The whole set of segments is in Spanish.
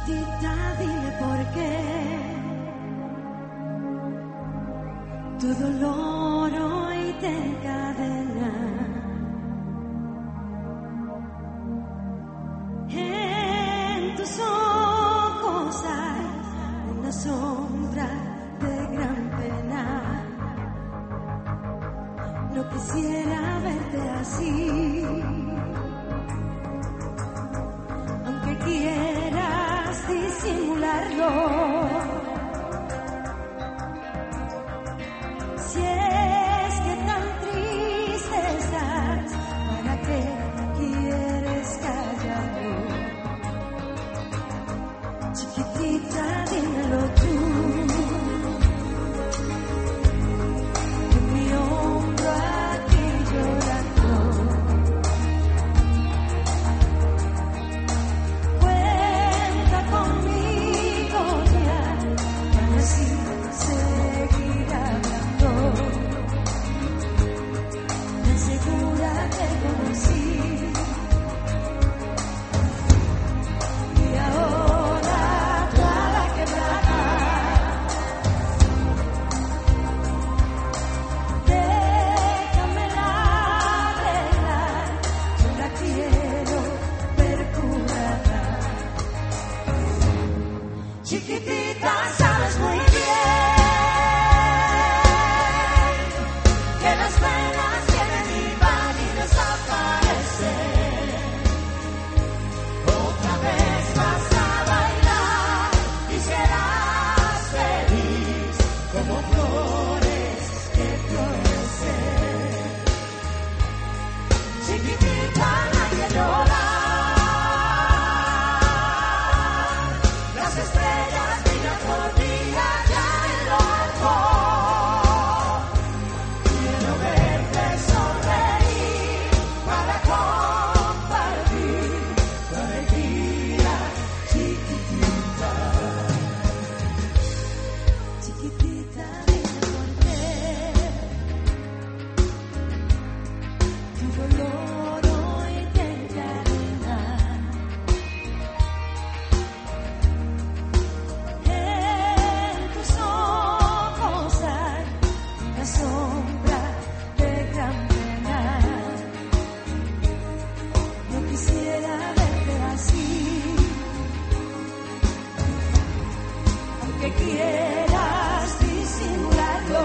Chiquitita, dime por qué tu dolor hoy te encadena. En tus ojos hay una sombra de gran pena. No quisiera verte así, aunque quieras disimularlo. Si es que tan triste estás, ¿para qué quieres callarlo? Chiquitita, dímelo tú. En mi hombro aquí llorando. Cuenta conmigo ya, para así seguir hablando. Tan segura te conocí. Y ahora toda quebrada, déjamela arreglar. Yo la quiero ver curada. Chiquitita, sabes muy bien que las penas vienen y van y desaparecen. Otra vez vas a bailar y serás feliz como flores que florecen. Chiquitita, no hay que llorar. Las estrellas brillan por ti allá en lo alto. Quiero verte sonreír para compartir tu alegría, chiquitita. Chiquitita, dime por qué tu dolor hoy te encadena. En tus ojos hay una sombra de gran pena. No quisiera verte así, aunque quieras disimularlo.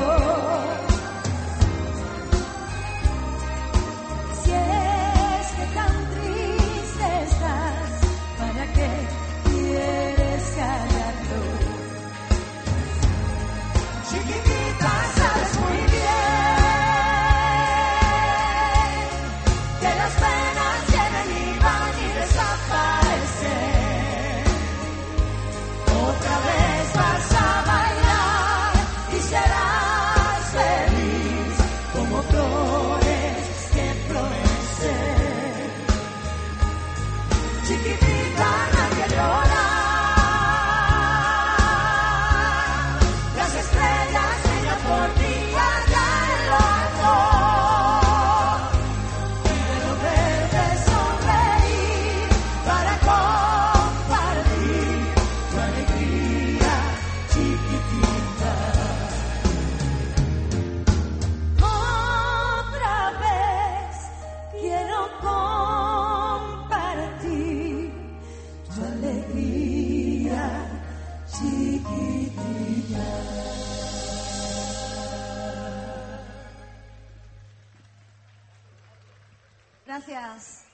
Si es que tan triste estás, ¿para qué quieres callarlo? Chiquitita, sabes muy bien que las penas vienen y van y desaparecen. Otra vez vas a bailar y serás feliz como flores que florecen. Chiquitita, no hay que llorar. Las estrellas brillan por ti allá en lo alto. Quiero verte sonreír para compartir tu alegría, chiquitita. Otra vez quiero compartir tu alegría, chiquitita. Gracias.